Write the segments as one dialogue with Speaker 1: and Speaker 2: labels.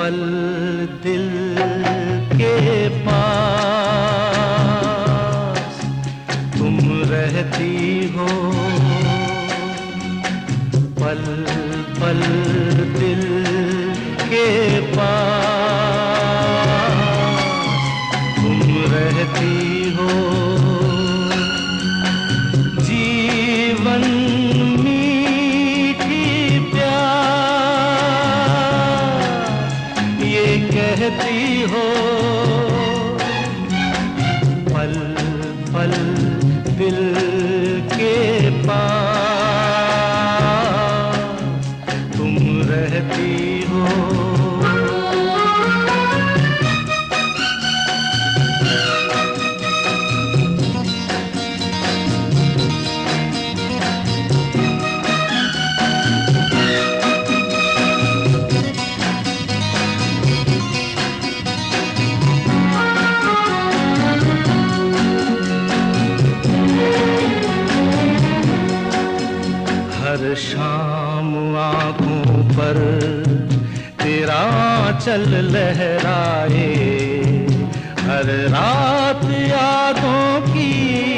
Speaker 1: पल दिल के पास तुम रहती हो, पल पल दिल के पास तुम रहती हो। जीवन मीठी प्यार ये कहती हो, पल पल दिल के पास तुम रहती हो। हर शाम आँखों पर तेरा आँचल लहराए, हर रात यादों की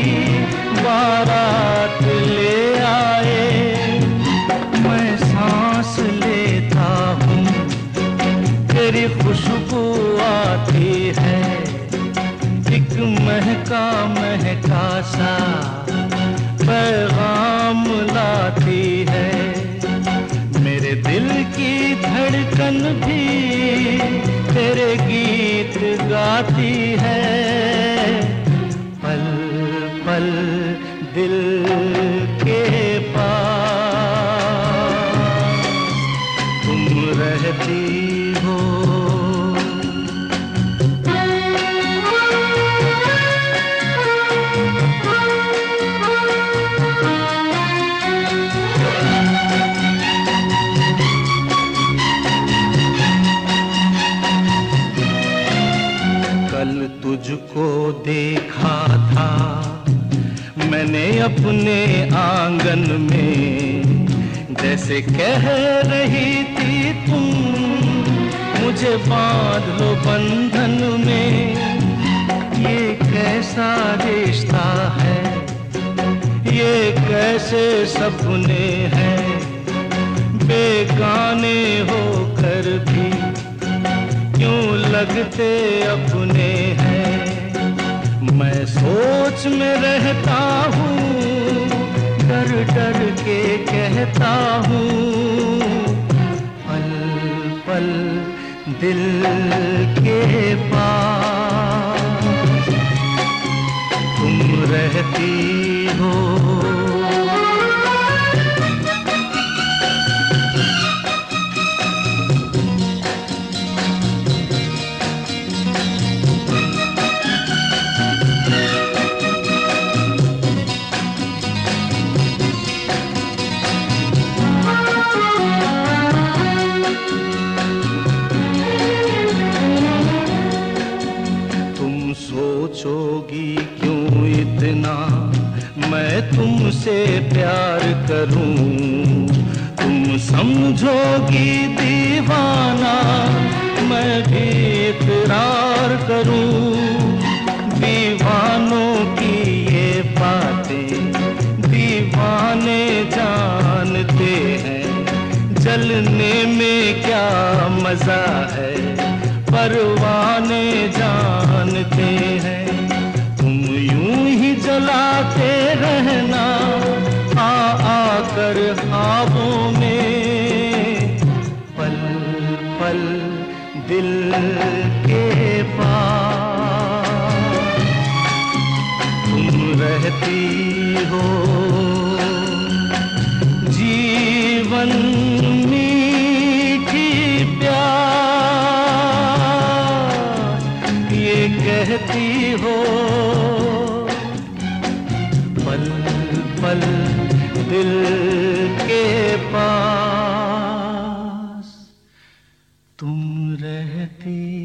Speaker 1: बारात ले आए। मैं सांस लेता हूँ तेरी खुशबू आती है, एक महका महका सा पैगाम लाती है। मेरे दिल की धड़कन भी तेरे गीत गाती है, पल पल दिल के पास तुम रहती हो। कल तुझको देखा था मैंने अपने आंगन में, जैसे कह रही थी तुम मुझे बांध लो बंधन में। ये कैसा रिश्ता है, ये कैसे सपने हैं, बेगाने होकर भी क्यों लगते अपने हैं। मैं सोच में रहता हूँ, डर डर के कहता हूँ, पल पल दिल के पास तुम रहती हो। सोचोगी क्यों इतना मैं तुमसे प्यार करूं, तुम समझोगी दीवाना मैं भी इकरार करूं। दीवानों की ये बातें दीवाने जानते हैं, जलने में क्या मजा है परवाने जानते हैं। तुम यूं ही जलाते रहना आ आकर ख्वाबों में, पल पल दिल के पास तुम रहती हो। जीवन मीठी प्यार ये कहती हो, पल पल दिल के पास तुम रहती